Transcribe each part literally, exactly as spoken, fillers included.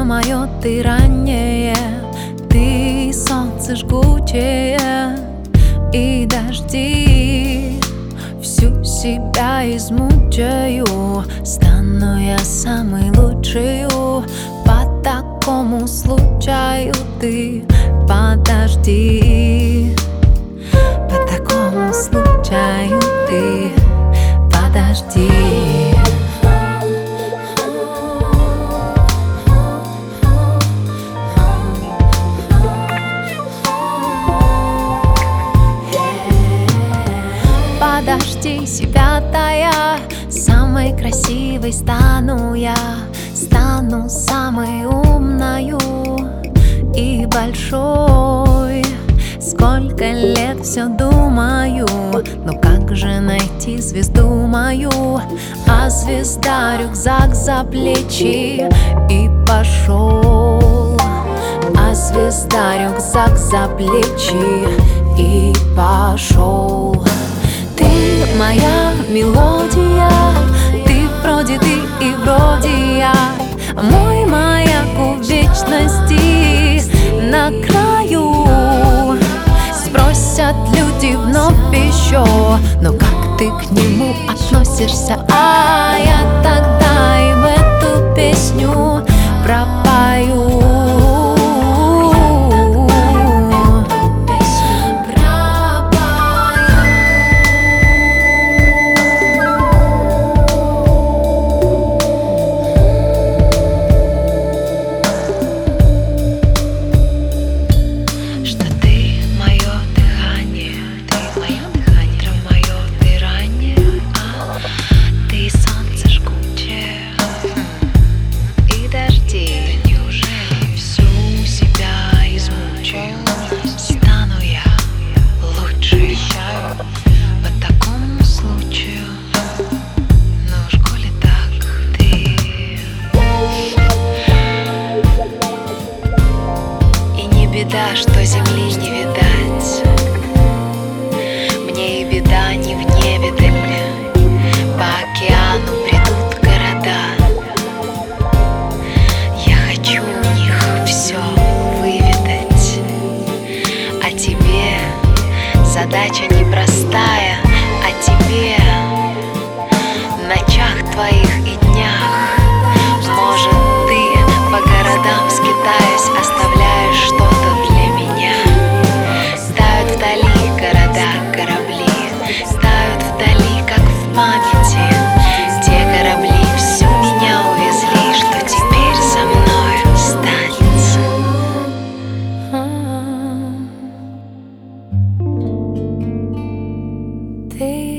мое, ты раннее, ты солнце жгучее и дожди. Всю себя измучаю, стану я самой лучшую. По такому случаю ты подожди. По такому случаю ты подожди. Подожди себя, тая, самой красивой стану я, стану самой умною и большой. Сколько лет все думаю, ну как же найти звезду мою? А звезда рюкзак за плечи и пошел. А звезда рюкзак за плечи и пошел. Ты моя мелодия, ты вроде ты и вроде я, мой маяк в вечности на краю. Спросят люди вновь еще, но как ты к нему относишься? А я тогда и в эту песню пропою. Беда, что земли не видать, мне и беда не в небе даль. По океану придут города, я хочу у них все выведать. А тебе задача непростая, а тебе в ночах твоих и днях, может, ты по городам скитаясь оставляешь что-то.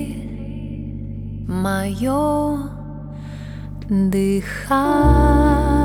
Мое дыхание.